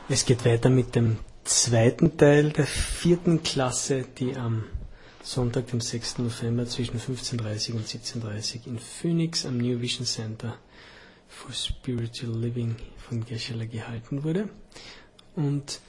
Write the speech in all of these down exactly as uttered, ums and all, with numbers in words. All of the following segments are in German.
Es geht weiter mit dem zweiten Teil der vierten Klasse, die am Sonntag, dem sechsten November zwischen fünfzehn Uhr dreißig und siebzehn Uhr dreißig in Phoenix am New Vision Center for Spiritual Living von Geshe-la gehalten wurde. Und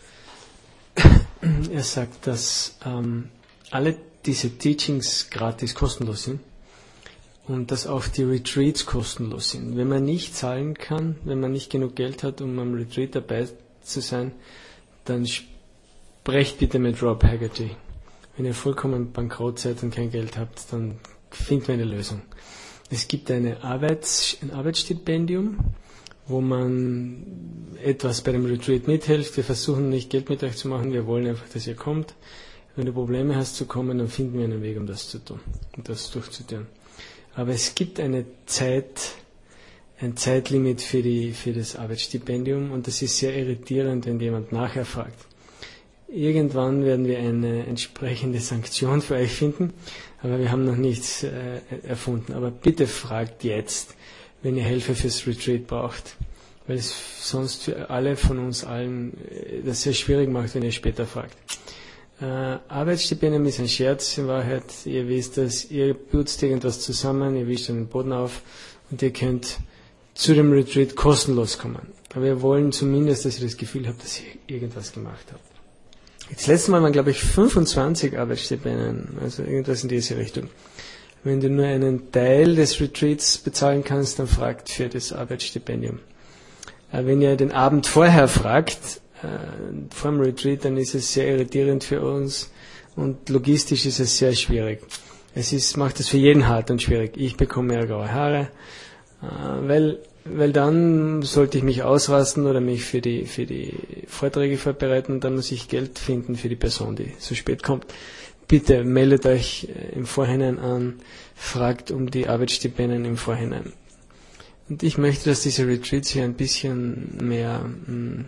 er sagt, dass ähm, alle diese Teachings gratis kostenlos sind und dass auch die Retreats kostenlos sind. Wenn man nicht zahlen kann, wenn man nicht genug Geld hat, um am Retreat dabei zu sein, dann sprecht bitte mit Rob Haggerty. Wenn ihr vollkommen bankrott seid und kein Geld habt, dann findet man eine Lösung. Es gibt eine Arbeits-, ein Arbeitsstipendium, wo man etwas bei dem Retreat mithilft. Wir versuchen nicht Geld mit euch zu machen, wir wollen einfach, dass ihr kommt. Wenn du Probleme hast zu kommen, dann finden wir einen Weg, um das zu tun und das durchzuführen. Aber es gibt eine Zeit, ein Zeitlimit für, die, für das Arbeitsstipendium und das ist sehr irritierend, wenn jemand nachher fragt. Irgendwann werden wir eine entsprechende Sanktion für euch finden, aber wir haben noch nichts äh, erfunden. Aber bitte fragt jetzt, wenn ihr Hilfe fürs Retreat braucht, weil es sonst für alle von uns allen äh, das sehr schwierig macht, wenn ihr später fragt. Äh, Arbeitsstipendium ist ein Scherz, in Wahrheit. Ihr wisst das, ihr putzt irgendwas zusammen, ihr wischt den Boden auf und ihr könnt zu dem Retreat kostenlos kommen. Aber wir wollen zumindest, dass ihr das Gefühl habt, dass ihr irgendwas gemacht habt. Das letzte Mal waren, glaube ich, fünfundzwanzig Arbeitsstipendien, also irgendwas in diese Richtung. Wenn du nur einen Teil des Retreats bezahlen kannst, dann fragt für das Arbeitsstipendium. Wenn ihr den Abend vorher fragt, äh, vor dem Retreat, dann ist es sehr irritierend für uns und logistisch ist es sehr schwierig. Es ist, macht es für jeden hart und schwierig. Ich bekomme mehr graue Haare, äh, weil Weil dann sollte ich mich ausrasten oder mich für die, für die Vorträge vorbereiten und dann muss ich Geld finden für die Person, die so spät kommt. Bitte meldet euch im Vorhinein an, fragt um die Arbeitsstipendien im Vorhinein. Und ich möchte, dass diese Retreats hier ein bisschen mehr mh,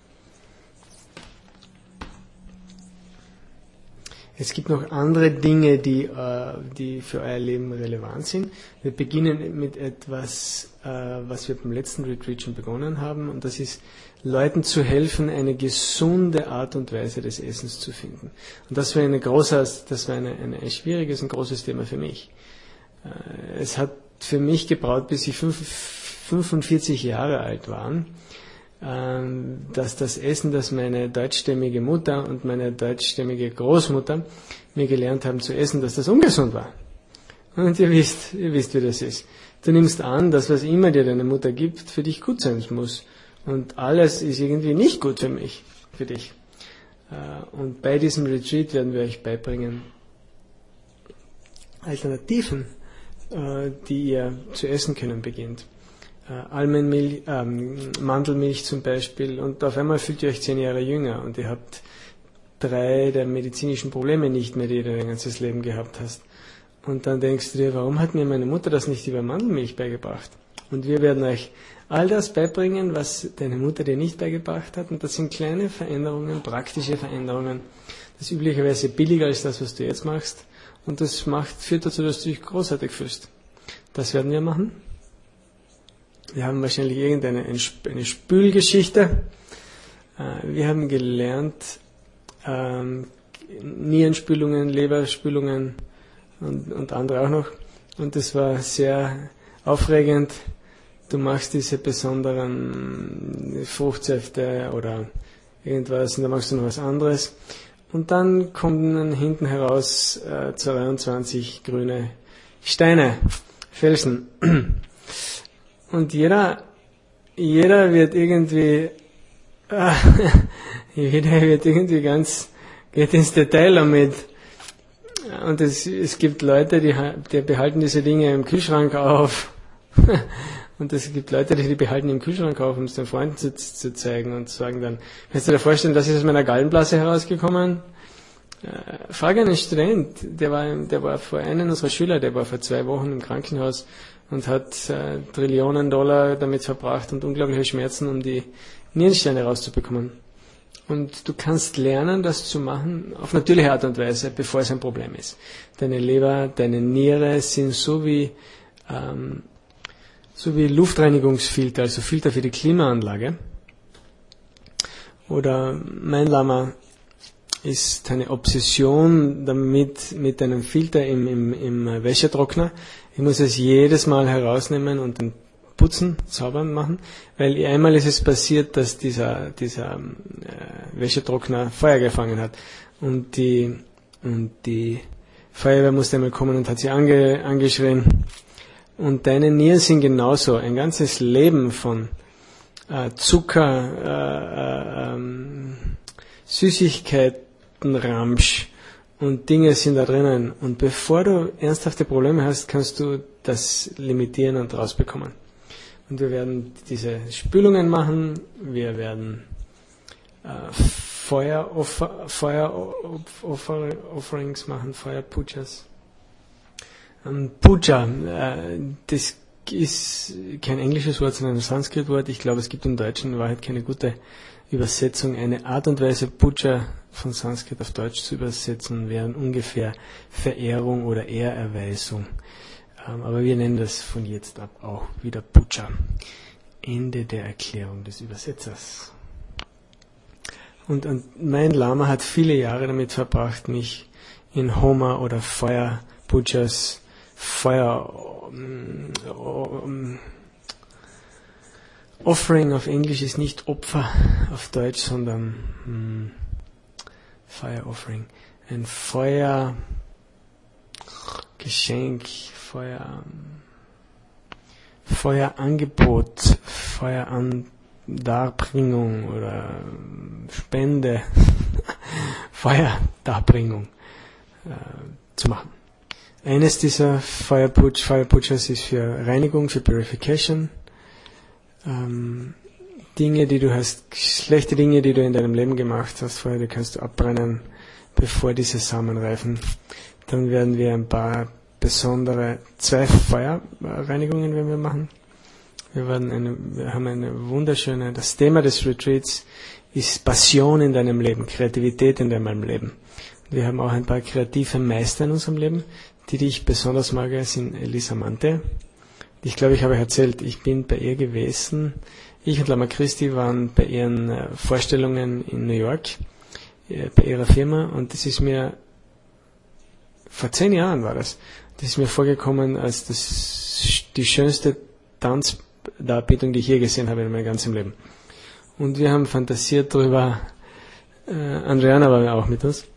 es gibt noch andere Dinge, die, äh, die für euer Leben relevant sind. Wir beginnen mit etwas, äh, was wir beim letzten Retreat schon begonnen haben, und das ist, Leuten zu helfen, eine gesunde Art und Weise des Essens zu finden. Und das war eine große, das war eine, eine, ein schwieriges und großes Thema für mich. Äh, es hat für mich gebraucht, bis ich fünfundvierzig Jahre alt war, dass das Essen, das meine deutschstämmige Mutter und meine deutschstämmige Großmutter mir gelernt haben zu essen, dass das ungesund war. Und ihr wisst, ihr wisst, wie das ist. Du nimmst an, dass was immer dir deine Mutter gibt, für dich gut sein muss. Und alles ist irgendwie nicht gut für mich, für dich. Und bei diesem Retreat werden wir euch beibringen Alternativen, die ihr zu essen können beginnt. Almenmilch, ähm, Mandelmilch zum Beispiel, und auf einmal fühlt ihr euch zehn Jahre jünger und ihr habt drei der medizinischen Probleme nicht mehr, die du dein ganzes Leben gehabt hast. Und dann denkst du dir, warum hat mir meine Mutter das nicht über Mandelmilch beigebracht? Und wir werden euch all das beibringen, was deine Mutter dir nicht beigebracht hat, und das sind kleine Veränderungen, praktische Veränderungen. Das ist üblicherweise billiger als das, was du jetzt machst, und das macht, führt dazu, dass du dich großartig fühlst. Das werden wir machen. Wir haben wahrscheinlich irgendeine eine Spülgeschichte. Wir haben gelernt, ähm, Nierenspülungen, Leberspülungen und, und andere auch noch. Und das war sehr aufregend. Du machst diese besonderen Fruchtsäfte oder irgendwas und dann machst du noch was anderes. Und dann kommen dann hinten heraus äh, zweiundzwanzig grüne Steine, Felsen. Und jeder, jeder wird irgendwie, äh, jeder wird irgendwie ganz, geht ins Detail damit. Und es, es gibt Leute, die, die behalten diese Dinge im Kühlschrank auf. Und es gibt Leute, die die behalten im Kühlschrank auf, um es den Freunden zu, zu zeigen und sagen dann, kannst du dir vorstellen, das ist aus meiner Gallenblase herausgekommen? Äh, frage einen Student, der war, der war vor einem unserer Schüler, der war vor zwei Wochen im Krankenhaus und hat äh, Trillionen Dollar damit verbracht und unglaubliche Schmerzen, um die Nierensteine rauszubekommen. Und du kannst lernen, das zu machen auf natürliche Art und Weise, bevor es ein Problem ist. Deine Leber, deine Niere sind so wie, ähm, so wie Luftreinigungsfilter, also Filter für die Klimaanlage. Oder mein Lama ist eine Obsession damit mit einem Filter im, im, im Wäschetrockner. Ich muss es jedes Mal herausnehmen und dann putzen, zaubern machen, weil einmal ist es passiert, dass dieser, dieser äh, Wäschetrockner Feuer gefangen hat und die, und die Feuerwehr musste einmal kommen und hat sie ange, angeschrien. Und deine Nieren sind genauso. Ein ganzes Leben von äh, Zucker, äh, äh, Süßigkeitenramsch und Dinge sind da drinnen. Und bevor du ernsthafte Probleme hast, kannst du das limitieren und rausbekommen. Und wir werden diese Spülungen machen, wir werden äh, Feuer-Offerings Feuer Offerings machen, Feuer-Pujas. Ähm, Puja, äh, das ist kein englisches Wort, sondern ein Sanskrit-Wort. Ich glaube, es gibt im Deutschen in Wahrheit keine gute Übersetzung. Eine Art und Weise, Puja von Sanskrit auf Deutsch zu übersetzen, wäre ungefähr Verehrung oder Ehrerweisung. Ähm, aber wir nennen das von jetzt ab auch wieder Puja. Ende der Erklärung des Übersetzers. Und, und mein Lama hat viele Jahre damit verbracht, mich in Homa oder Feuer-Pujas, Feuer um, um, Offering auf Englisch ist nicht Opfer auf Deutsch, sondern um, Fire Offering. Ein Feuergeschenk, Feuer, Feuerangebot, Feuerandarbringung oder Spende, Feuerdarbringung äh, zu machen. Eines dieser Feuerputsch, Feuerputschers ist für Reinigung, für Purification. Ähm, Dinge, die du hast, schlechte Dinge, die du in deinem Leben gemacht hast vorher, die kannst du abbrennen, bevor diese Samen reifen. Dann werden wir ein paar besondere, zwei Feuerreinigungen werden wir machen. Wir werden eine, wir haben eine wunderschöne, das Thema des Retreats ist Passion in deinem Leben, Kreativität in deinem Leben. Wir haben auch ein paar kreative Meister in unserem Leben. Die, die ich besonders mag, sind Elisa Mante. Ich glaube, ich habe euch erzählt, ich bin bei ihr gewesen. Ich und Lama Christi waren bei ihren Vorstellungen in New York, bei ihrer Firma. Und das ist mir, vor zehn Jahren war das, das ist mir vorgekommen als das, die schönste Tanzdarbietung, die ich je gesehen habe in meinem ganzen Leben. Und wir haben fantasiert darüber, äh, Andriana war auch mit uns.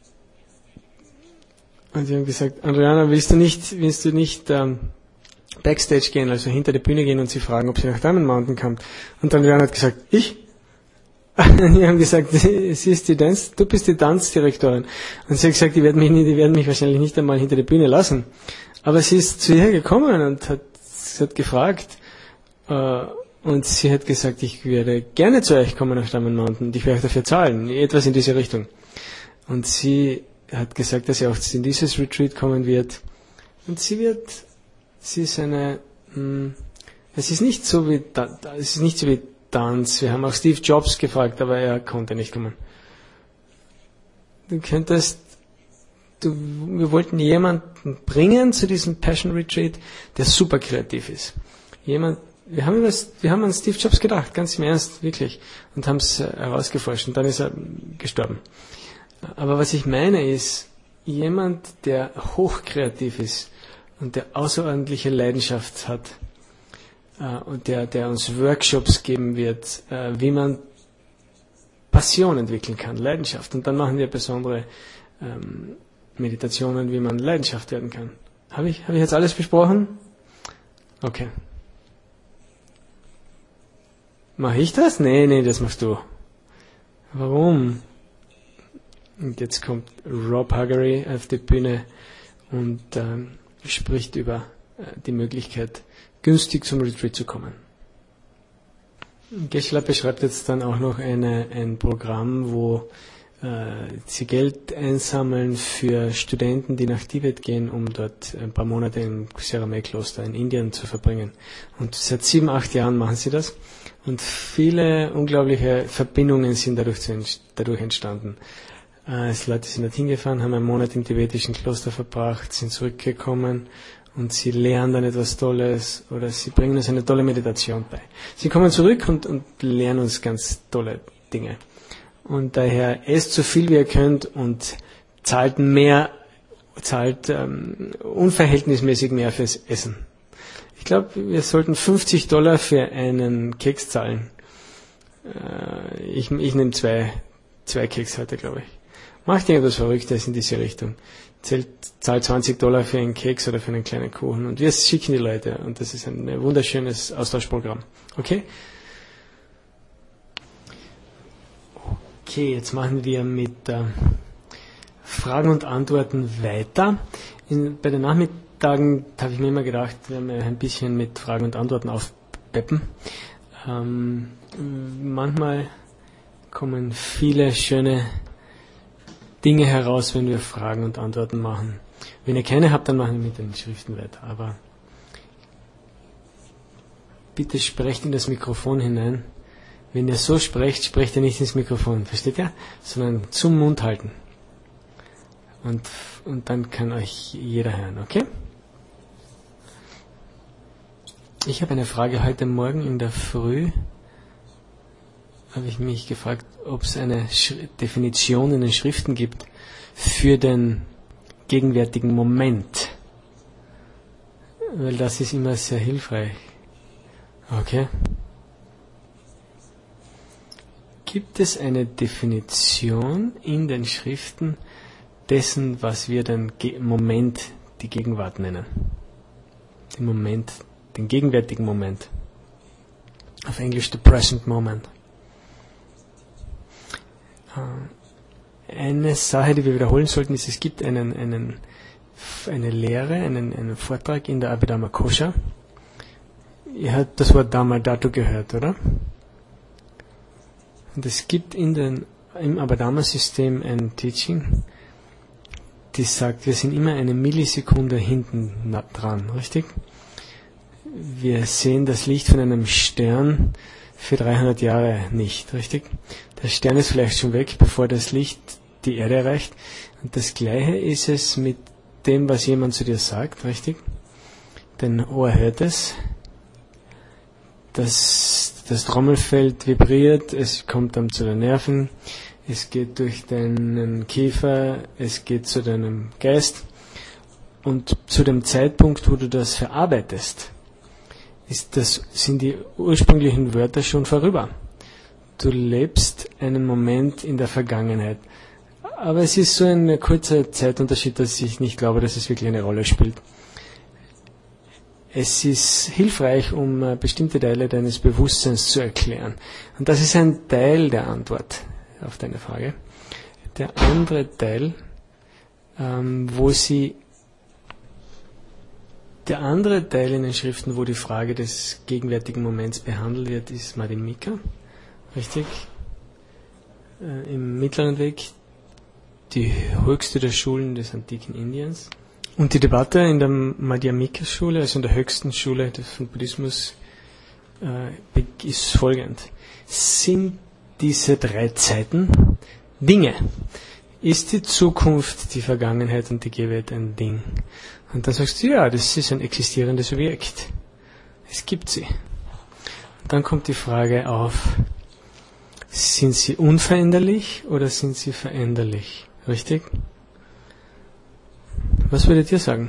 Und sie haben gesagt, Andriana, willst du nicht, willst du nicht ähm, Backstage gehen, also hinter die Bühne gehen und sie fragen, ob sie nach Diamond Mountain kommt? Und Andriana hat gesagt, ich? Und die haben gesagt, sie ist die Dance, du bist die Tanzdirektorin. Und sie hat gesagt, die werden mich, nicht, die werden mich wahrscheinlich nicht einmal hinter die Bühne lassen. Aber sie ist zu ihr gekommen und hat, sie hat gefragt, äh, und sie hat gesagt, ich werde gerne zu euch kommen nach Diamond Mountain und ich werde euch dafür zahlen, etwas in diese Richtung. Und sie hat gesagt, dass sie auch in dieses Retreat kommen wird. Und sie wird, sie ist eine, mh, es ist nicht so wie, es ist nicht so wie Tanz. Wir haben auch Steve Jobs gefragt, aber er konnte nicht kommen. Du könntest, du, wir wollten jemanden bringen zu diesem Passion Retreat, der super kreativ ist. Jemand, wir haben, was, wir haben an Steve Jobs gedacht, ganz im Ernst, wirklich, und haben es herausgeforscht und dann ist er gestorben. Aber was ich meine ist, jemand, der hochkreativ ist und der außerordentliche Leidenschaft hat äh, und der, der uns Workshops geben wird, äh, wie man Passion entwickeln kann, Leidenschaft. Und dann machen wir besondere ähm, Meditationen, wie man Leidenschaft werden kann. Habe ich, habe ich jetzt alles besprochen? Okay. Mache ich das? Nee, nee, das machst du. Warum? Und jetzt kommt Rob Huggery auf die Bühne und ähm, spricht über äh, die Möglichkeit, günstig zum Retreat zu kommen. Geshe-la beschreibt jetzt dann auch noch eine, ein Programm, wo äh, sie Geld einsammeln für Studenten, die nach Tibet gehen, um dort ein paar Monate im Saramay-Kloster in Indien zu verbringen. Und seit sieben, acht Jahren machen sie das. Und viele unglaubliche Verbindungen sind dadurch, dadurch entstanden. Äh, Leute sind dorthin gefahren, haben einen Monat im tibetischen Kloster verbracht, sind zurückgekommen und sie lernen dann etwas Tolles oder sie bringen uns eine tolle Meditation bei. Sie kommen zurück und, und lernen uns ganz tolle Dinge. Und daher esst so viel wie ihr könnt und zahlt mehr, zahlt ähm, unverhältnismäßig mehr fürs Essen. Ich glaube, wir sollten fünfzig Dollar für einen Keks zahlen. Äh, ich ich nehme zwei, zwei Keks heute, glaube ich. Macht irgendwas Verrücktes in diese Richtung. Zahlt, zahlt zwanzig Dollar für einen Keks oder für einen kleinen Kuchen und wir schicken die Leute und das ist ein wunderschönes Austauschprogramm. Okay? Okay, jetzt machen wir mit äh, Fragen und Antworten weiter. In, bei den Nachmittagen habe ich mir immer gedacht, wenn wir ein bisschen mit Fragen und Antworten aufpeppen. Ähm, manchmal kommen viele schöne Dinge heraus, wenn wir Fragen und Antworten machen. Wenn ihr keine habt, dann machen wir mit den Schriften weiter. Aber bitte sprecht in das Mikrofon hinein. Wenn ihr so sprecht, sprecht ihr nicht ins Mikrofon, versteht ihr? Sondern zum Mund halten. Und, und dann kann euch jeder hören, okay? Ich habe eine Frage heute Morgen in der Früh. Habe ich mich gefragt, ob es eine Sch- Definition in den Schriften gibt für den gegenwärtigen Moment. Weil das ist immer sehr hilfreich. Okay. Gibt es eine Definition in den Schriften dessen, was wir den Ge- Moment, die Gegenwart nennen? Den Moment, den gegenwärtigen Moment. Auf Englisch the present moment. Eine Sache, die wir wiederholen sollten, ist, es gibt einen, einen, eine Lehre, einen, einen Vortrag in der Abhidharma Kosha. Ihr habt das Wort Dhamma dazu gehört, oder? Und es gibt in den, im Abhidharma-System ein Teaching, die sagt, wir sind immer eine Millisekunde hinten dran, richtig? Wir sehen das Licht von einem Stern für dreihundert Jahre nicht, richtig? Der Stern ist vielleicht schon weg, bevor das Licht die Erde erreicht. Und das Gleiche ist es mit dem, was jemand zu dir sagt, richtig? Dein Ohr hört es. Das, das Trommelfell vibriert, es kommt dann zu den Nerven, es geht durch deinen Kiefer, es geht zu deinem Geist. Und zu dem Zeitpunkt, wo du das verarbeitest, ist das, sind die ursprünglichen Wörter schon vorüber. Du lebst einen Moment in der Vergangenheit. Aber es ist so ein kurzer Zeitunterschied, dass ich nicht glaube, dass es wirklich eine Rolle spielt. Es ist hilfreich, um bestimmte Teile deines Bewusstseins zu erklären. Und das ist ein Teil der Antwort auf deine Frage. Der andere Teil, ähm, wo sie Der andere Teil in den Schriften, wo die Frage des gegenwärtigen Moments behandelt wird, ist Madhyamika, richtig? Äh, Im Mittleren Weg, die höchste der Schulen des antiken Indiens. Und die Debatte in der Madhyamika-Schule, also in der höchsten Schule des Buddhismus, äh, ist folgend. Sind diese drei Zeiten Dinge? Ist die Zukunft, die Vergangenheit und die Gegenwart ein Ding? Und dann sagst du, ja, das ist ein existierendes Objekt. Es gibt sie. Und dann kommt die Frage auf, sind sie unveränderlich oder sind sie veränderlich? Richtig? Was würdet ihr sagen?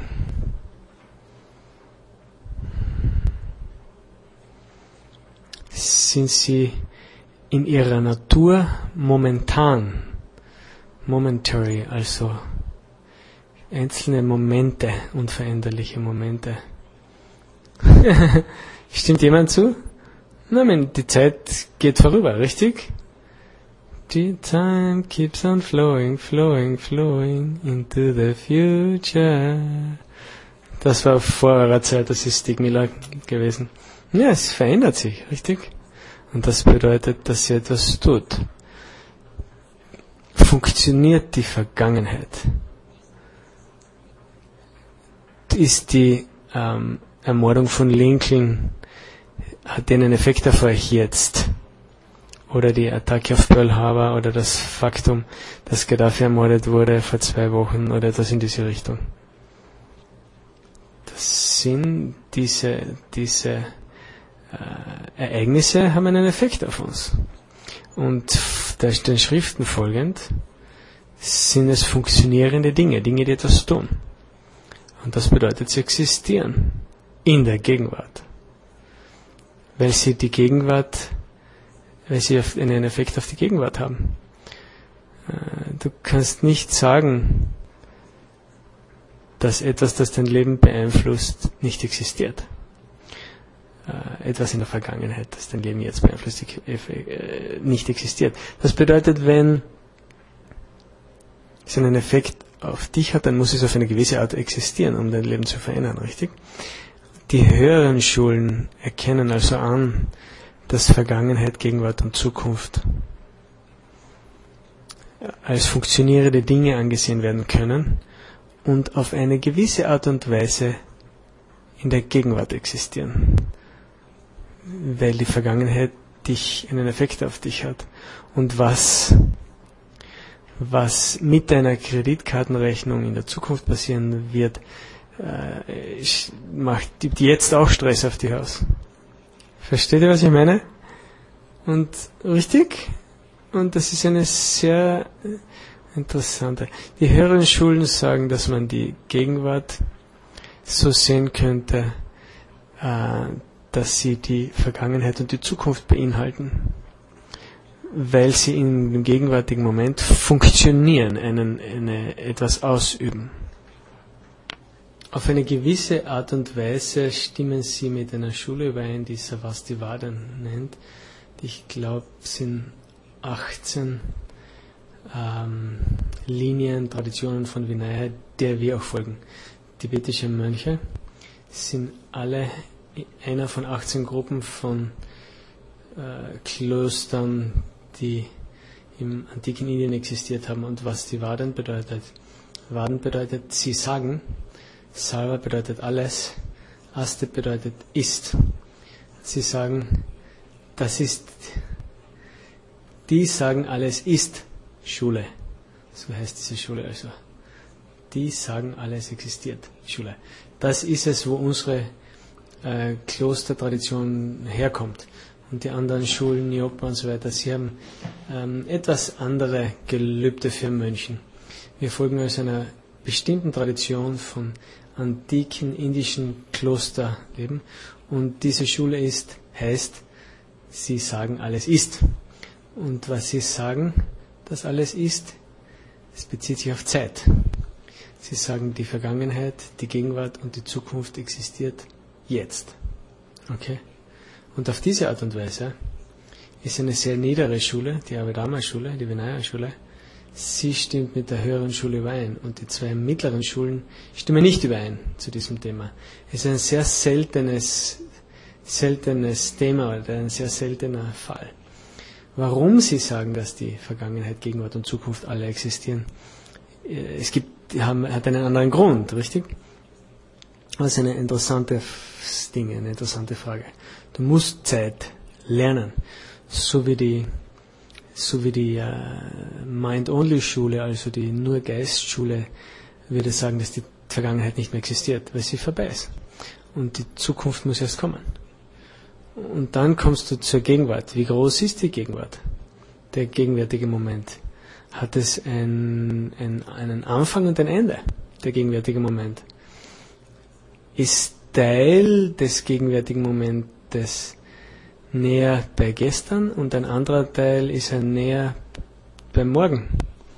Sind sie in ihrer Natur momentan, momentary, also einzelne Momente, unveränderliche Momente? Stimmt jemand zu? Nein, die Zeit geht vorüber, richtig? The time keeps on flowing, flowing, flowing into the future. Das war vor eurer Zeit, das ist Stig Miller gewesen. Ja, es verändert sich, richtig? Und das bedeutet, dass sie etwas tut. Funktioniert die Vergangenheit? Ist die ähm, Ermordung von Lincoln, hat die einen Effekt auf euch jetzt? Oder die Attacke auf Pearl Harbor oder das Faktum, dass Gaddafi ermordet wurde vor zwei Wochen oder etwas in diese Richtung. Das sind diese, diese äh, Ereignisse haben einen Effekt auf uns. Und den Schriften folgend sind es funktionierende Dinge, Dinge, die etwas tun. Und das bedeutet, sie existieren in der Gegenwart. Weil sie die Gegenwart, weil sie einen Effekt auf die Gegenwart haben. Du kannst nicht sagen, dass etwas, das dein Leben beeinflusst, nicht existiert. Etwas in der Vergangenheit, das dein Leben jetzt beeinflusst, nicht existiert. Das bedeutet, wenn es einen Effekt auf dich hat, dann muss es auf eine gewisse Art existieren, um dein Leben zu verändern, richtig? Die höheren Schulen erkennen also an, dass Vergangenheit, Gegenwart und Zukunft als funktionierende Dinge angesehen werden können und auf eine gewisse Art und Weise in der Gegenwart existieren, weil die Vergangenheit dich einen Effekt auf dich hat. Und was, was mit deiner Kreditkartenrechnung in der Zukunft passieren wird, äh, macht gibt jetzt auch Stress auf dich aus. Versteht ihr, was ich meine? Und richtig? Und das ist eine sehr interessante. Die höheren Schulen sagen, dass man die Gegenwart so sehen könnte, äh, dass sie die Vergangenheit und die Zukunft beinhalten, weil sie in dem gegenwärtigen Moment funktionieren, einen, eine, etwas ausüben. Auf eine gewisse Art und Weise stimmen sie mit einer Schule überein, die Sarvastivada nennt. Ich glaube, es sind achtzehn ähm, Linien, Traditionen von Vinaya, der wir auch folgen. Tibetische Mönche sind alle einer von achtzehn Gruppen von äh, Klöstern, die im antiken Indien existiert haben. Und was die Vaden bedeutet. Vaden bedeutet, sie sagen. Sarva bedeutet alles. Aste bedeutet ist. Sie sagen, das ist, die sagen, alles ist Schule. So heißt diese Schule also. Die sagen, alles existiert. Schule. Das ist es, wo unsere äh, Klostertradition herkommt. Und die anderen Schulen, Nyopa und so weiter, sie haben ähm, etwas andere Gelübde für Mönchen. Wir folgen also einer bestimmten Tradition von antiken indischen Klosterleben. Und diese Schule ist, heißt, sie sagen, alles ist. Und was sie sagen, dass alles ist, es bezieht sich auf Zeit. Sie sagen, die Vergangenheit, die Gegenwart und die Zukunft existiert jetzt. Okay? Und auf diese Art und Weise ist eine sehr niedere Schule, die Abhidharma-Schule, die Vinaya-Schule, sie stimmt mit der höheren Schule überein. Und die zwei mittleren Schulen stimmen nicht überein zu diesem Thema. Es ist ein sehr seltenes, seltenes Thema oder ein sehr seltener Fall. Warum sie sagen, dass die Vergangenheit, Gegenwart und Zukunft alle existieren, es gibt, haben, hat einen anderen Grund, richtig? Das ist eine interessante Ding, eine interessante Frage. Du musst Zeit lernen, so wie die, so wie die uh, Mind-Only-Schule, also die Nur-Geist-Schule, würde sagen, dass die Vergangenheit nicht mehr existiert, weil sie vorbei ist. Und die Zukunft muss erst kommen. Und dann kommst du zur Gegenwart. Wie groß ist die Gegenwart? Der gegenwärtige Moment. Hat es ein, ein, einen Anfang und ein Ende, der gegenwärtige Moment? Ist Teil des gegenwärtigen Momentes näher bei gestern und ein anderer Teil ist er näher beim Morgen?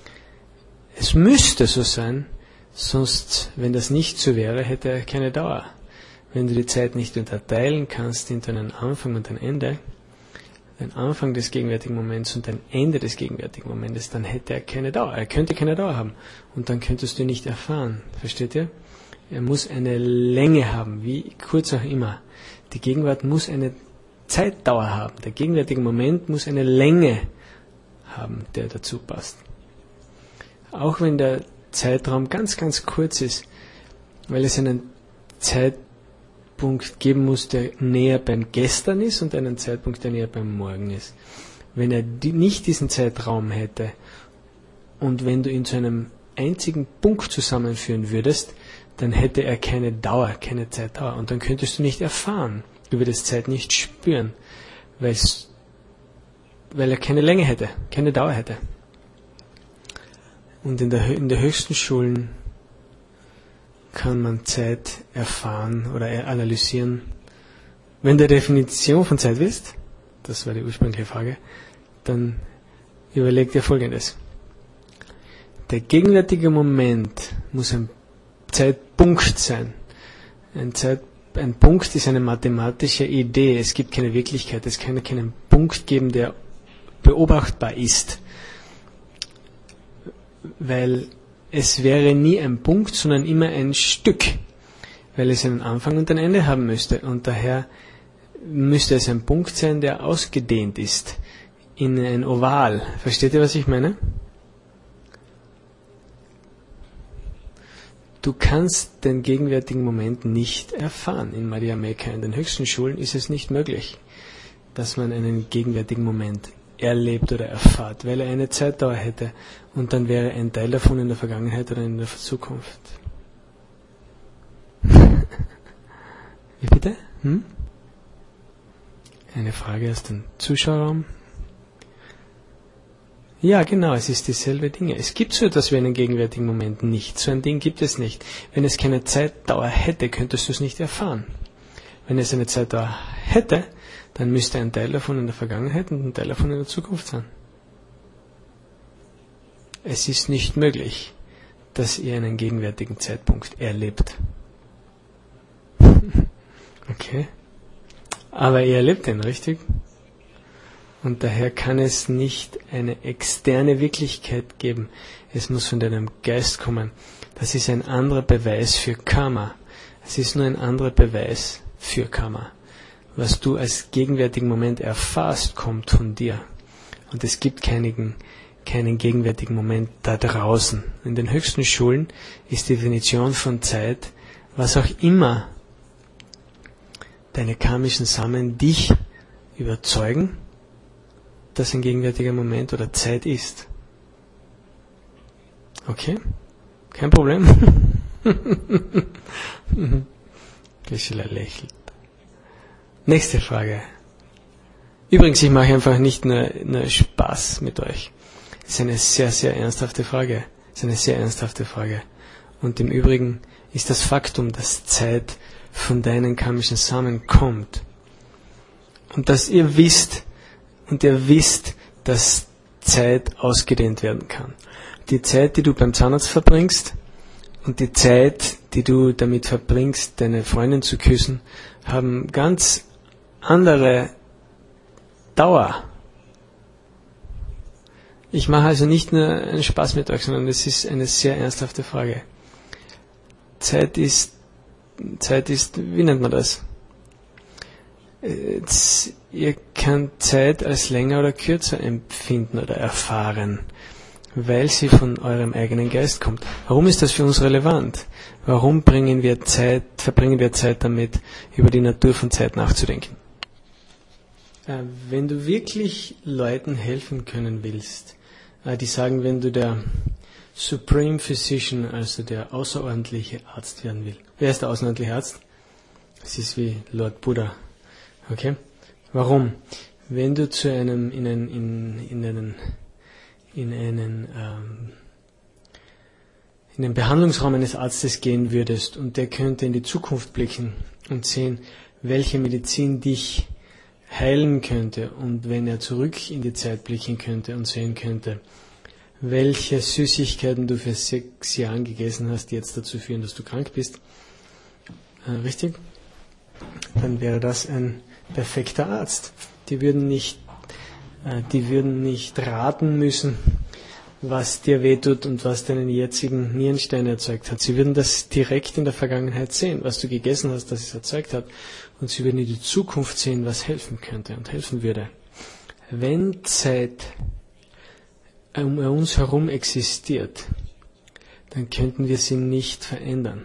Es müsste so sein, sonst, wenn das nicht so wäre, hätte er keine Dauer. Wenn du die Zeit nicht unterteilen kannst in einen Anfang und ein Ende, den Anfang des gegenwärtigen Moments und ein Ende des gegenwärtigen Moments, dann hätte er keine Dauer. Er könnte keine Dauer haben. Und dann könntest du ihn nicht erfahren. Versteht ihr? Er muss eine Länge haben, wie kurz auch immer. Die Gegenwart muss eine Zeitdauer haben. Der gegenwärtige Moment muss eine Länge haben, der dazu passt. Auch wenn der Zeitraum ganz, ganz kurz ist, weil es einen Zeitpunkt geben muss, der näher beim Gestern ist und einen Zeitpunkt, der näher beim Morgen ist. Wenn er die, nicht diesen Zeitraum hätte und wenn du ihn zu einem einzigen Punkt zusammenführen würdest, dann hätte er keine Dauer, keine Zeitdauer und dann könntest du nicht erfahren, du würdest Zeit nicht spüren, weil weil er keine Länge hätte, keine Dauer hätte. Und in der, in der höchsten Schulen kann man Zeit erfahren oder analysieren. Wenn du die Definition von Zeit wisst, das war die ursprüngliche Frage, dann überleg dir Folgendes. Der gegenwärtige Moment muss ein Zeitpunkt sein. Ein, Zeit, ein Punkt ist eine mathematische Idee. Es gibt keine Wirklichkeit. Es kann keinen Punkt geben, der beobachtbar ist. Weil es wäre nie ein Punkt, sondern immer ein Stück. Weil es einen Anfang und ein Ende haben müsste. Und daher müsste es ein Punkt sein, der ausgedehnt ist. In ein Oval. Versteht ihr, was ich meine? Du kannst den gegenwärtigen Moment nicht erfahren in Madhyamaka. In den höchsten Schulen ist es nicht möglich, dass man einen gegenwärtigen Moment erlebt oder erfahrt, weil er eine Zeitdauer hätte und dann wäre ein Teil davon in der Vergangenheit oder in der Zukunft. Wie bitte? Hm? Eine Frage aus dem Zuschauerraum. Ja, genau, es ist dieselbe Dinge. Es gibt so etwas wie einen gegenwärtigen Moment nicht. So ein Ding gibt es nicht. Wenn es keine Zeitdauer hätte, könntest du es nicht erfahren. Wenn es eine Zeitdauer hätte, dann müsste ein Teil davon in der Vergangenheit und ein Teil davon in der Zukunft sein. Es ist nicht möglich, dass ihr einen gegenwärtigen Zeitpunkt erlebt. Okay? Aber ihr erlebt ihn, richtig? Und daher kann es nicht eine externe Wirklichkeit geben. Es muss von deinem Geist kommen. Das ist ein anderer Beweis für Karma. Es ist nur ein anderer Beweis für Karma. Was du als gegenwärtigen Moment erfährst, kommt von dir. Und es gibt keinen, keinen gegenwärtigen Moment da draußen. In den höchsten Schulen ist die Definition von Zeit, was auch immer deine karmischen Samen dich überzeugen, dass ein gegenwärtiger Moment oder Zeit ist. Okay? Kein Problem? Gesche-la lächelt. Nächste Frage. Übrigens, ich mache einfach nicht nur, nur Spaß mit euch. Das ist eine sehr, sehr ernsthafte Frage. Das ist eine sehr ernsthafte Frage. Und im Übrigen ist das Faktum, dass Zeit von deinen karmischen Samen kommt. Und dass ihr wisst, und ihr wisst, dass Zeit ausgedehnt werden kann. Die Zeit, die du beim Zahnarzt verbringst und die Zeit, die du damit verbringst, deine Freundin zu küssen, haben ganz andere Dauer. Ich mache also nicht nur einen Spaß mit euch, sondern es ist eine sehr ernsthafte Frage. Zeit ist, Zeit ist, wie nennt man das? Jetzt, ihr könnt Zeit als länger oder kürzer empfinden oder erfahren, weil sie von eurem eigenen Geist kommt. Warum ist das für uns relevant? Warum bringen wir Zeit, verbringen wir Zeit damit, über die Natur von Zeit nachzudenken? Äh, wenn du wirklich Leuten helfen können willst, äh, die sagen, wenn du der Supreme Physician, also der außerordentliche Arzt werden will. Wer ist der außerordentliche Arzt? Das ist wie Lord Buddha. Okay? Warum? Wenn du zu einem in einen in, in einen in einen ähm, in den Behandlungsraum eines Arztes gehen würdest und der könnte in die Zukunft blicken und sehen, welche Medizin dich heilen könnte, und wenn er zurück in die Zeit blicken könnte und sehen könnte, welche Süßigkeiten du für sechs Jahren gegessen hast, die jetzt dazu führen, dass du krank bist, äh, richtig? Dann wäre das ein perfekter Arzt. Die würden nicht, äh, die würden nicht raten müssen, was dir wehtut und was deinen jetzigen Nierenstein erzeugt hat. Sie würden das direkt in der Vergangenheit sehen, was du gegessen hast, das es erzeugt hat. Und sie würden in die Zukunft sehen, was helfen könnte und helfen würde. Wenn Zeit um uns herum existiert, dann könnten wir sie nicht verändern.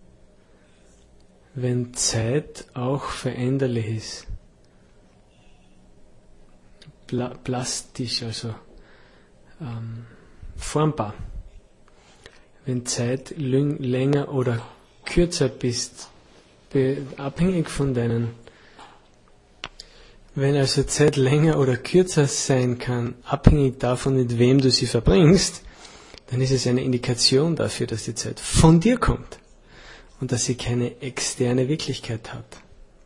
Wenn Zeit auch veränderlich ist, pla- plastisch, also ähm, formbar, wenn Zeit lüng- länger oder kürzer bist, be- abhängig von deinen Wenn also Zeit länger oder kürzer sein kann, abhängig davon, mit wem du sie verbringst, dann ist es eine Indikation dafür, dass die Zeit von dir kommt und dass sie keine externe Wirklichkeit hat.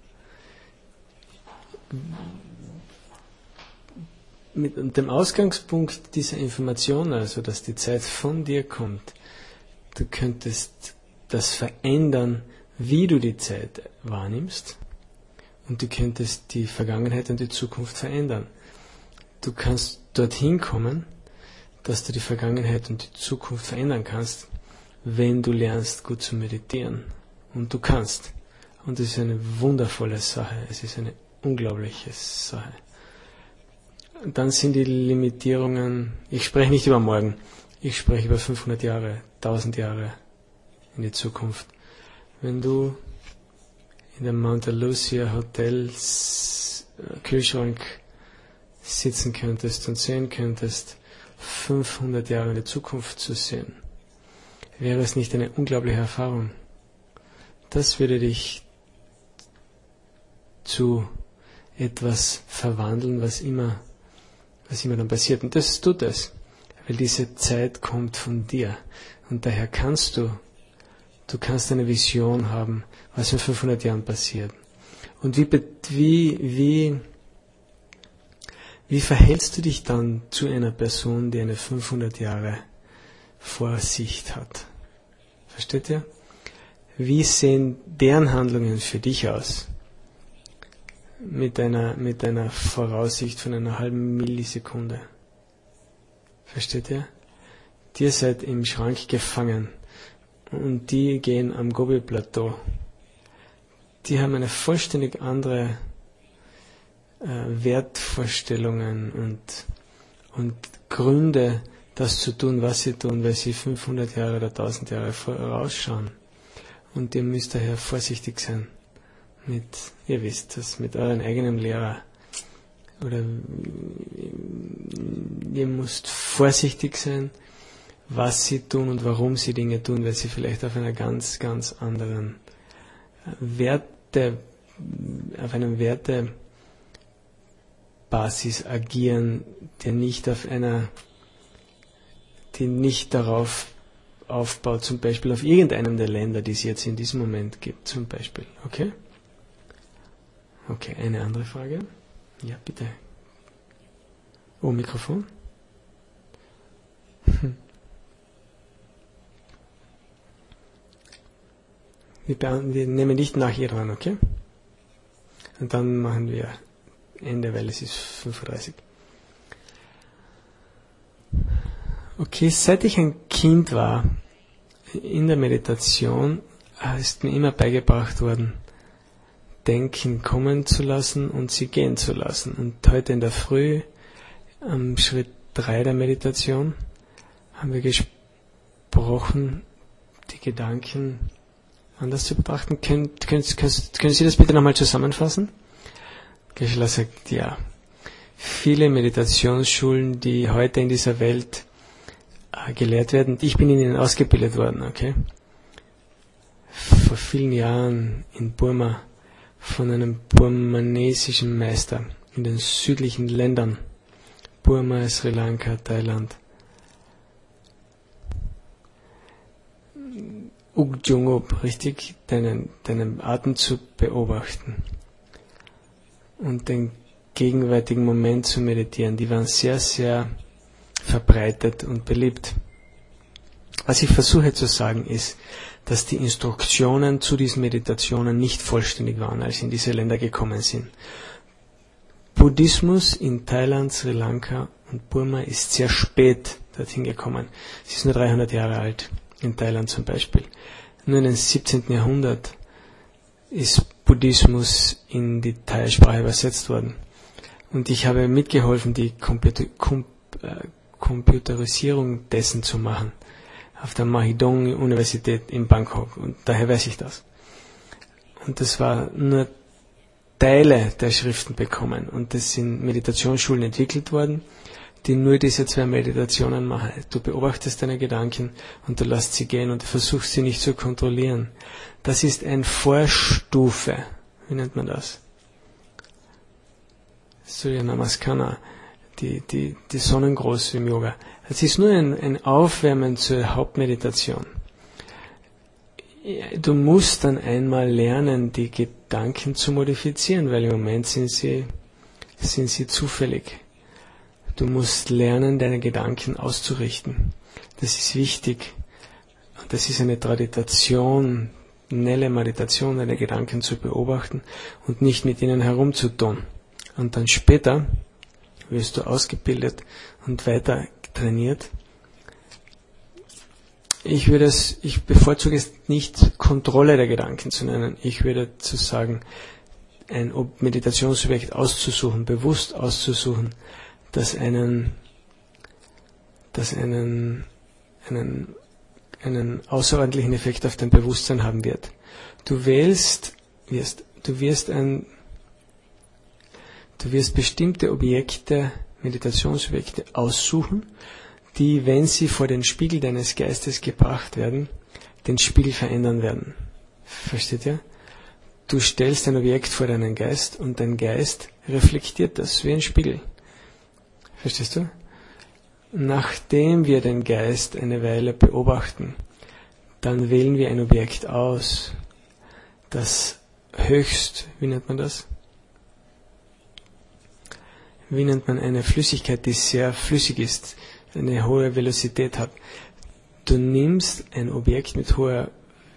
Mit dem Ausgangspunkt dieser Information, also dass die Zeit von dir kommt, du könntest das verändern, wie du die Zeit wahrnimmst, und du könntest die Vergangenheit und die Zukunft verändern. Du kannst dorthin kommen, dass du die Vergangenheit und die Zukunft verändern kannst, wenn du lernst, gut zu meditieren. Und du kannst. Und das ist eine wundervolle Sache. Es ist eine unglaubliche Sache. Dann sind die Limitierungen, ich spreche nicht über morgen, ich spreche über fünfhundert Jahre, tausend Jahre in die Zukunft. Wenn du in dem Mount Lucia Hotels Kühlschrank sitzen könntest und sehen könntest, fünfhundert Jahre in die Zukunft zu sehen, wäre es nicht eine unglaubliche Erfahrung? Das würde dich zu etwas verwandeln, was immer, was immer dann passiert. Und das tut es, weil diese Zeit kommt von dir. Und daher kannst du, du kannst eine Vision haben, was in fünfhundert Jahren passiert. Und wie, wie, wie, wie verhältst du dich dann zu einer Person, die eine fünfhundert Jahre Vorsicht hat? Versteht ihr? Wie sehen deren Handlungen für dich aus? Mit einer, mit einer Voraussicht von einer halben Millisekunde. Versteht ihr? Ihr seid im Schrank gefangen und die gehen am Gobi-Plateau. Die haben eine vollständig andere äh, Wertvorstellungen und, und Gründe, das zu tun, was sie tun, weil sie fünfhundert Jahre oder tausend Jahre vorausschauen. Und ihr müsst daher vorsichtig sein mit, ihr wisst das, mit eurem eigenen Lehrer. Oder ihr müsst vorsichtig sein, was sie tun und warum sie Dinge tun, weil sie vielleicht auf einer ganz, ganz anderen Werte, auf einem Wertebasis agieren, der nicht auf einer, die nicht darauf aufbaut, zum Beispiel auf irgendeinem der Länder, die es jetzt in diesem Moment gibt, zum Beispiel. Okay? Okay, eine andere Frage? Ja, bitte. Oh, Mikrofon? Hm. Wir, wir nehmen nicht nach ihr dran, okay? Und dann machen wir Ende, weil es ist fünf Uhr dreißig. Okay, seit ich ein Kind war, in der Meditation ist mir immer beigebracht worden, Denken kommen zu lassen und sie gehen zu lassen. Und heute in der Früh, am Schritt drei der Meditation, haben wir gesprochen, die Gedanken anders zu betrachten. Können, können, können, können Sie das bitte nochmal zusammenfassen? Geshe-la sagt, ja. Viele Meditationsschulen, die heute in dieser Welt äh, gelehrt werden, ich bin in ihnen ausgebildet worden, okay? Vor vielen Jahren in Burma von einem burmanesischen Meister in den südlichen Ländern, Burma, Sri Lanka, Thailand. Ugjungub, richtig, deinen, deinen Atemzug beobachten und den gegenwärtigen Moment zu meditieren. Die waren sehr, sehr verbreitet und beliebt. Was ich versuche zu sagen ist, dass die Instruktionen zu diesen Meditationen nicht vollständig waren, als sie in diese Länder gekommen sind. Buddhismus in Thailand, Sri Lanka und Burma ist sehr spät dorthin gekommen. Es ist nur dreihundert Jahre alt, in Thailand zum Beispiel. Nur im siebzehnten Jahrhundert ist Buddhismus in die Thai-Sprache übersetzt worden. Und ich habe mitgeholfen, die Computer- Com- äh, Computerisierung dessen zu machen. Auf der Mahidol-Universität in Bangkok. Und daher weiß ich das. Und das war nur Teile der Schriften bekommen. Und das sind Meditationsschulen entwickelt worden, die nur diese zwei Meditationen machen. Du beobachtest deine Gedanken und du lässt sie gehen und du versuchst sie nicht zu kontrollieren. Das ist eine Vorstufe. Wie nennt man das? Surya Namaskara, die, die, die Sonnengruß im Yoga. Es ist nur ein, ein Aufwärmen zur Hauptmeditation. Du musst dann einmal lernen, die Gedanken zu modifizieren, weil im Moment sind sie, sind sie zufällig. Du musst lernen, deine Gedanken auszurichten. Das ist wichtig. Das ist eine Tradition, schnelle Meditation, deine Gedanken zu beobachten und nicht mit ihnen herumzutun. Und dann später wirst du ausgebildet und weiter trainiert. Ich würde es, ich bevorzuge es nicht, Kontrolle der Gedanken zu nennen. Ich würde zu sagen, ein Meditationsobjekt auszusuchen, bewusst auszusuchen, das einen, das einen, einen, einen außerordentlichen Effekt auf dein Bewusstsein haben wird. Du wählst, wirst, du wirst ein, du wirst bestimmte Objekte, Meditationsobjekte aussuchen, die, wenn sie vor den Spiegel deines Geistes gebracht werden, den Spiegel verändern werden. Versteht ihr? Du stellst ein Objekt vor deinen Geist und dein Geist reflektiert das wie ein Spiegel. Verstehst du? Nachdem wir den Geist eine Weile beobachten, dann wählen wir ein Objekt aus, das höchst, wie nennt man das? Wie nennt man eine Flüssigkeit, die sehr flüssig ist, eine hohe Velocität hat. Du nimmst ein Objekt mit hoher,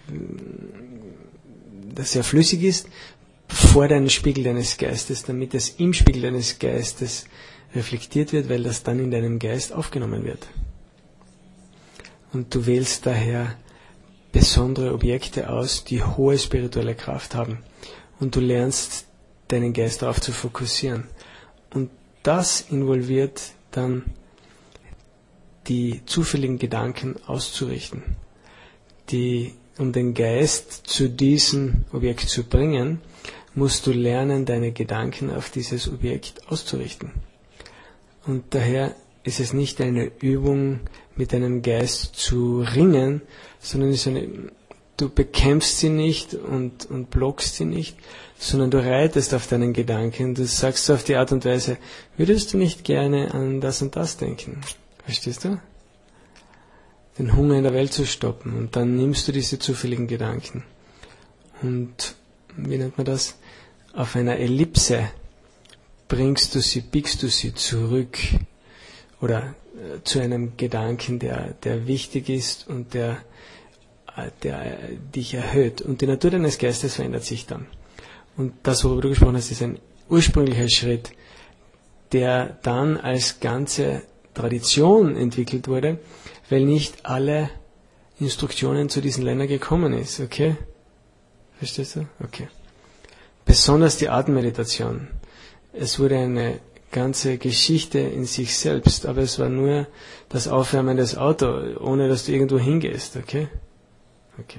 das sehr flüssig ist, vor deinen Spiegel deines Geistes, damit es im Spiegel deines Geistes reflektiert wird, weil das dann in deinem Geist aufgenommen wird. Und du wählst daher besondere Objekte aus, die hohe spirituelle Kraft haben. Und du lernst, deinen Geist darauf zu fokussieren. Und das involviert dann die zufälligen Gedanken auszurichten. Die, um den Geist zu diesem Objekt zu bringen, musst du lernen, deine Gedanken auf dieses Objekt auszurichten. Und daher ist es nicht eine Übung, mit deinem Geist zu ringen, sondern es ist eine, du bekämpfst sie nicht und, und blockst sie nicht, sondern du reitest auf deinen Gedanken. Du sagst auf die Art und Weise, würdest du nicht gerne an das und das denken? Verstehst du? Den Hunger in der Welt zu stoppen. Und dann nimmst du diese zufälligen Gedanken. Und, wie nennt man das? Auf einer Ellipse bringst du sie, biegst du sie zurück. Oder äh, zu einem Gedanken, der, der wichtig ist und der, äh, der äh, dich erhöht. Und die Natur deines Geistes verändert sich dann. Und das, worüber du gesprochen hast, ist ein ursprünglicher Schritt, der dann als ganze Tradition entwickelt wurde, weil nicht alle Instruktionen zu diesen Ländern gekommen ist, okay? Verstehst du? Okay. Besonders die Atemmeditation. Es wurde eine ganze Geschichte in sich selbst, aber es war nur das Aufwärmen des Autos, ohne dass du irgendwo hingehst, okay? Okay.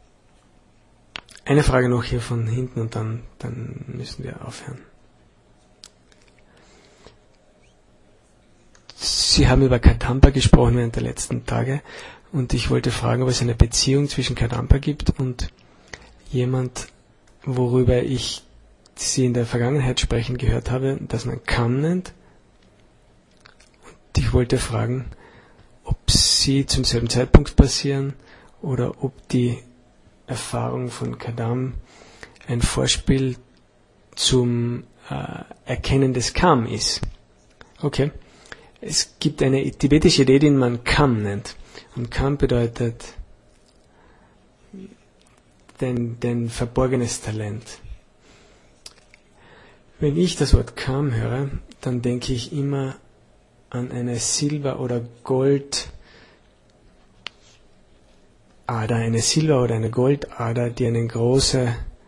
Eine Frage noch hier von hinten und dann, dann müssen wir aufhören. Sie haben über Kadampa gesprochen während der letzten Tage und ich wollte fragen, ob es eine Beziehung zwischen Kadampa gibt und jemand, worüber ich Sie in der Vergangenheit sprechen gehört habe, das man Kam nennt. Und ich wollte fragen, ob sie zum selben Zeitpunkt passieren oder ob die Erfahrung von Kadam ein Vorspiel zum äh, Erkennen des Kam ist. Okay. Es gibt eine tibetische Idee, die man Kam nennt. Und Kam bedeutet dein, dein verborgenes Talent. Wenn ich das Wort Kam höre, dann denke ich immer an eine Silber- oder Goldader, eine Silber- oder eine Goldader, die einen großen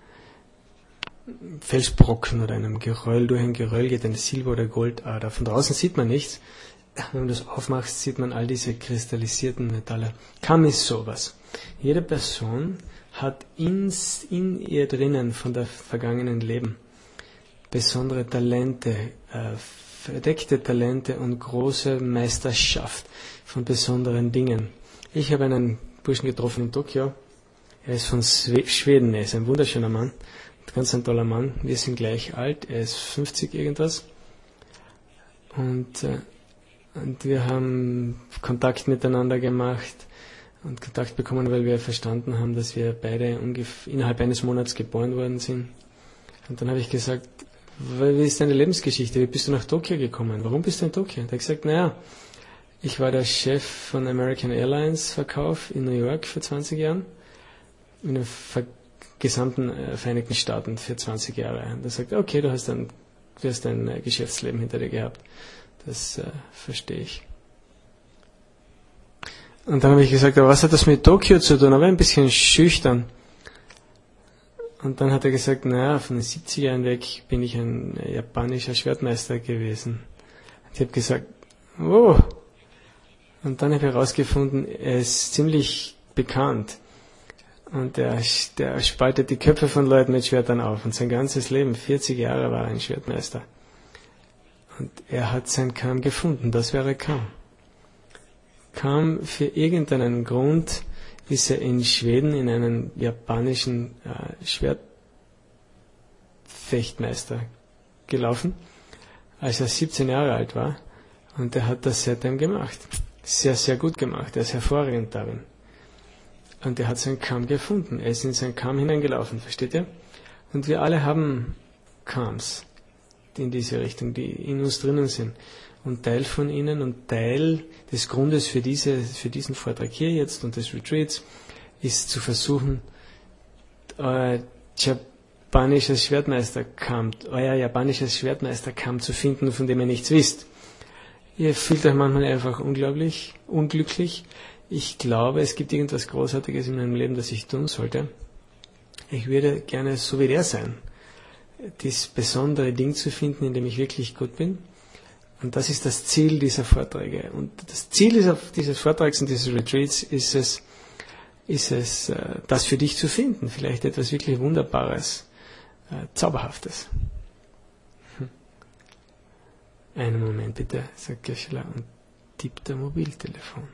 Felsbrocken oder einem Geröll, durch ein Geröll geht, eine Silber- oder Goldader. Von draußen sieht man nichts. Wenn man das aufmacht, sieht man all diese kristallisierten Metalle. Kam ist sowas. Jede Person hat ins, in ihr drinnen von der vergangenen Leben besondere Talente, äh, verdeckte Talente und große Meisterschaft von besonderen Dingen. Ich habe einen Burschen getroffen in Tokio. Er ist von Schweden. Er ist ein wunderschöner Mann. Ganz ein toller Mann. Wir sind gleich alt. Er ist fünfzig irgendwas. Und, äh, und wir haben Kontakt miteinander gemacht und Kontakt bekommen, weil wir verstanden haben, dass wir beide ungefähr innerhalb eines Monats geboren worden sind. Und dann habe ich gesagt, wie ist deine Lebensgeschichte? Wie bist du nach Tokio gekommen? Warum bist du in Tokio? Und er hat gesagt, naja, ich war der Chef von American Airlines Verkauf in New York für zwanzig Jahren, in den ver- gesamten äh, Vereinigten Staaten für zwanzig Jahre. Und er sagt, okay, du hast ein, du hast ein äh, Geschäftsleben hinter dir gehabt. Das äh, verstehe ich. Und dann habe ich gesagt, aber was hat das mit Tokio zu tun? Er war ein bisschen schüchtern. Und dann hat er gesagt, naja, von den siebzig Jahren weg bin ich ein japanischer Schwertmeister gewesen. Und ich habe gesagt, oh. Und dann habe ich herausgefunden, er ist ziemlich bekannt. Und der, der spaltet die Köpfe von Leuten mit Schwertern auf. Und sein ganzes Leben, vierzig Jahre, war er ein Schwertmeister. Und er hat sein Kam gefunden, das wäre Kam. Kam für irgendeinen Grund, ist er in Schweden in einen japanischen äh, Schwertfechtmeister gelaufen, als er siebzehn Jahre alt war. Und er hat das seitdem gemacht. Sehr, sehr gut gemacht. Er ist hervorragend darin. Und er hat seinen Kam gefunden. Er ist in seinen Kam hineingelaufen, versteht ihr? Und wir alle haben Kams in diese Richtung, die in uns drinnen sind. Und Teil von ihnen und Teil des Grundes für, diese, für diesen Vortrag hier jetzt und des Retreats ist zu versuchen, euer japanisches Schwertmeister-Kam, euer japanisches Schwertmeister-Kam zu finden, von dem ihr nichts wisst. Ihr fühlt euch manchmal einfach unglaublich, unglücklich. Ich glaube, es gibt irgendwas Großartiges in meinem Leben, das ich tun sollte. Ich würde gerne so wie der sein, dieses besondere Ding zu finden, in dem ich wirklich gut bin. Und das ist das Ziel dieser Vorträge. Und das Ziel dieser, dieses Vortrags und dieses Retreats ist es, ist es, das für dich zu finden. Vielleicht etwas wirklich Wunderbares, äh, Zauberhaftes. Hm. Einen Moment bitte, sagt Göschler und tippt ein Mobiltelefon.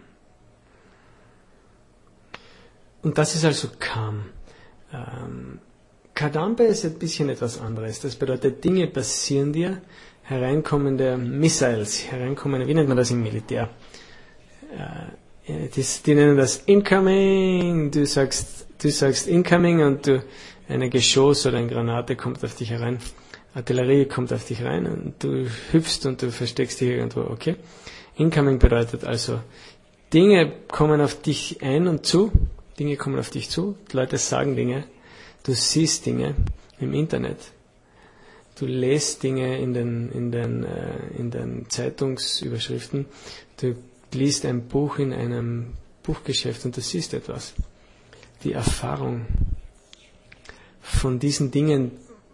Und das ist also Kam. Ähm, Kadampa ist ein bisschen etwas anderes. Das bedeutet, Dinge passieren dir, hereinkommende Missiles, hereinkommende, wie nennt man das im Militär? Äh, das, die nennen das Incoming, du sagst, du sagst Incoming und du, eine Geschoss oder eine Granate kommt auf dich herein, Artillerie kommt auf dich rein und du hüpfst und du versteckst dich irgendwo, okay? Incoming bedeutet also, Dinge kommen auf dich ein und zu, Dinge kommen auf dich zu, Leute sagen Dinge, du siehst Dinge im Internet. Du lest Dinge in den, in den, äh, in den Zeitungsüberschriften, du liest ein Buch in einem Buchgeschäft und du siehst etwas. Die Erfahrung von diesen Dingen,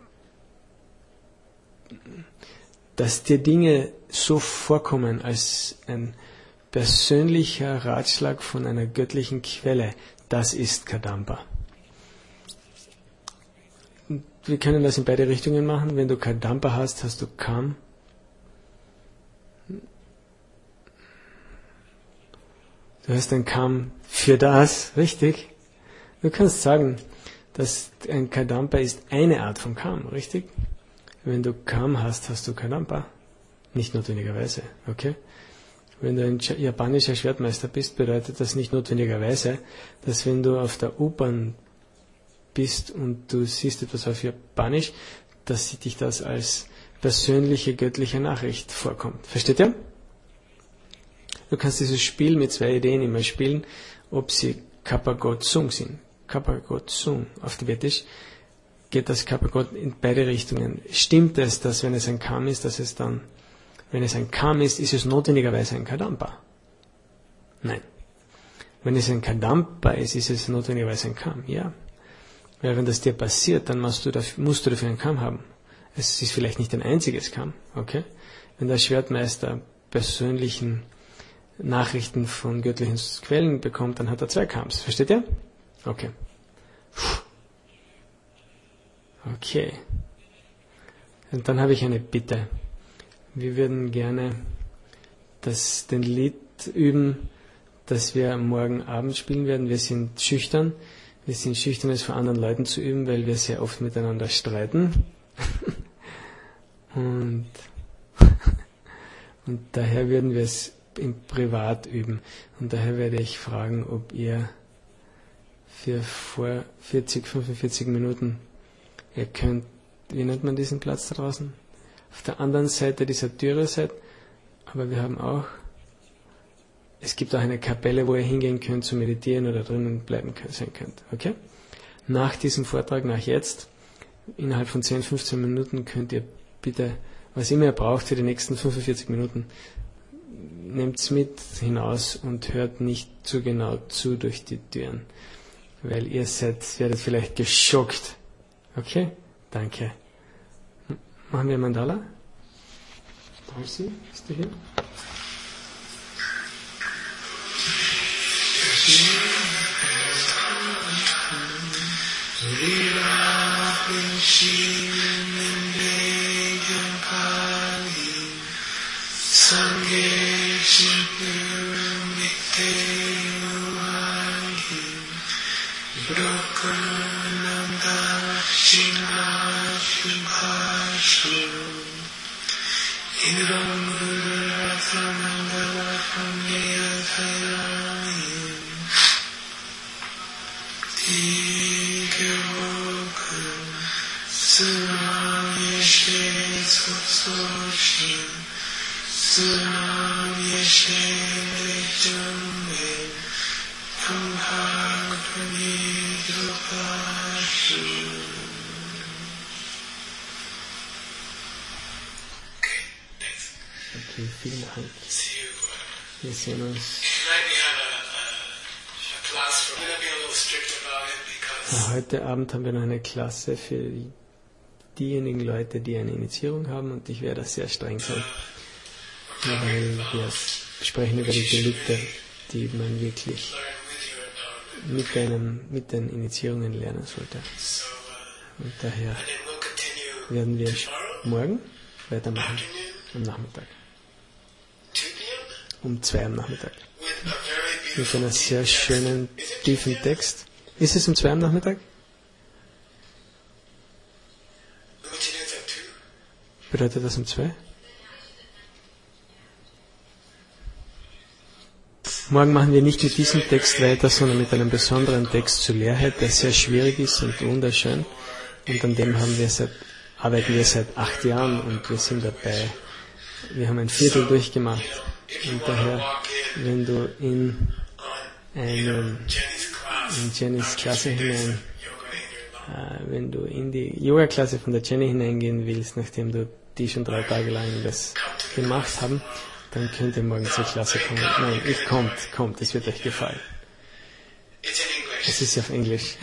dass dir Dinge so vorkommen als ein persönlicher Ratschlag von einer göttlichen Quelle, das ist Kadampa. Wir können das in beide Richtungen machen. Wenn du Kadampa hast, hast du Kam. Du hast ein Kam für das, richtig? Du kannst sagen, dass ein Kadampa ist eine Art von Kam, richtig? Wenn du Kam hast, hast du Kadampa. Nicht notwendigerweise, okay? Wenn du ein japanischer Schwertmeister bist, bedeutet das nicht notwendigerweise, dass wenn du auf der U-Bahn bist und du siehst etwas auf Japanisch, dass dich das als persönliche göttliche Nachricht vorkommt. Versteht ihr? Du kannst dieses Spiel mit zwei Ideen immer spielen, ob sie Kappa-Gott-Sung sind. Kappa-Gott-Sung auf Tibetisch geht das Kappa-Gott in beide Richtungen. Stimmt es, dass wenn es ein Kam ist, dass es dann, wenn es ein Kam ist, ist es notwendigerweise ein Kadampa? Nein. Wenn es ein Kadampa ist, ist es notwendigerweise ein Kam? Ja. Weil wenn das dir passiert, dann musst du, dafür, musst du dafür einen Kam haben. Es ist vielleicht nicht ein einziges Kam, okay? Wenn der Schwertmeister persönlichen Nachrichten von göttlichen Quellen bekommt, dann hat er zwei Kams. Versteht ihr? Okay. Okay. Und dann habe ich eine Bitte. Wir würden gerne das, den Lied üben, das wir morgen Abend spielen werden. Wir sind schüchtern. Wir sind schüchtern, es vor anderen Leuten zu üben, weil wir sehr oft miteinander streiten. und, Und daher würden wir es im Privat üben. Und daher werde ich fragen, ob ihr für vor vierzig, fünfundvierzig Minuten, ihr könnt, wie nennt man diesen Platz da draußen? Auf der anderen Seite dieser Türe seid, aber wir haben auch, es gibt auch eine Kapelle, wo ihr hingehen könnt zu meditieren oder drinnen bleiben könnt, sein könnt. Okay? Nach diesem Vortrag, nach jetzt, innerhalb von zehn, fünfzehn Minuten könnt ihr bitte, was immer ihr braucht für die nächsten fünfundvierzig Minuten, nehmt es mit hinaus und hört nicht zu genau zu durch die Türen, weil ihr seid, werdet vielleicht geschockt. Okay? Danke. Machen wir Mandala? Darcy, bist du hier? Okay, vielen Dank. Wir sehen uns. Heute Abend haben wir noch eine Klasse für diejenigen Leute, die eine Initiierung haben, und ich werde sehr streng sein, weil wir sprechen über die Gelübde, die man wirklich mit, einem, mit den Initiierungen lernen sollte. Und daher werden wir morgen weitermachen, am Nachmittag. Um zwei am Nachmittag. Mit einem sehr schönen, tiefen Text. Ist es um zwei am Nachmittag? Bedeutet das um zwei? Morgen machen wir nicht mit diesem Text weiter, sondern mit einem besonderen Text zur Leerheit, der sehr schwierig ist und wunderschön. Und an dem haben wir seit, arbeiten wir seit acht Jahren und wir sind dabei. Wir haben ein Viertel durchgemacht. Und daher, wenn du in, einen, in Jennys Klasse hinein, äh, wenn du in die Yoga-Klasse von der Jenny hineingehen willst, nachdem du die schon drei Tage lang das gemacht haben, dann könnt ihr morgen zur Klasse kommen. Nein, ich kommt, kommt, es wird euch gefallen. Es ist ja auf Englisch.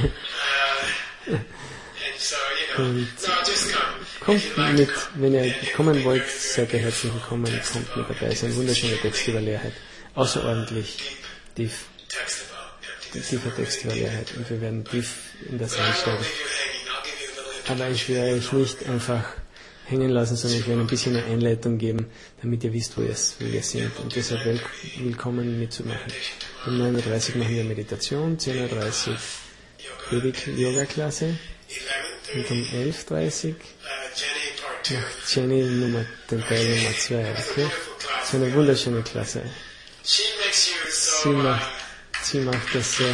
Und kommt mit, wenn ihr kommen wollt, seid ihr herzlich willkommen, kommt mit dabei. Es ist ein wunderschöner Text über Leerheit. Außerordentlich tief. Tiefer Text über Leerheit. Und wir werden tief in das einsteigen. Aber ich werde euch nicht einfach hängen lassen, sondern ich werde ein bisschen eine Einleitung geben, damit ihr wisst, wo, wo wir sind. Und deshalb willkommen mitzumachen. Um neun Uhr dreißig machen wir Meditation, zehn Uhr dreißig Yoga-Klasse. Und um elf Uhr dreißig macht Jenny Nummer, den Teil Nummer zwei. Okay? So eine wunderschöne Klasse. Sie macht, sie macht das sehr.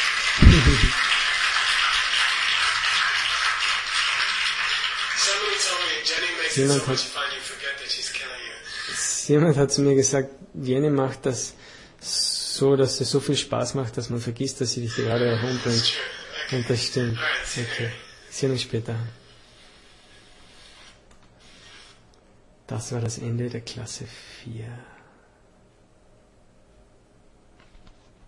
Jemand hat, jemand hat zu mir gesagt, Jenny macht das so, dass es so viel Spaß macht, dass man vergisst, dass sie dich gerade herumbringt. Und das stimmt. Okay. Sehen uns später. Das war das Ende der Klasse vier.